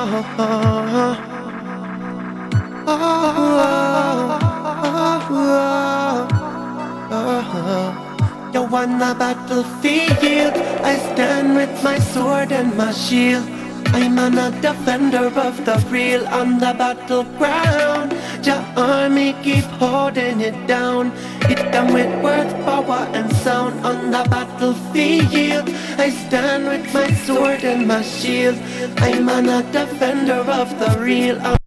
You on the battlefield, I stand with my sword and my shield. I'm a defender of the real on the battleground. Your army keep holding it down. Hit them with words, power and sound on the battlefield. I stand with my sword and my shield. I'm a defender of the real.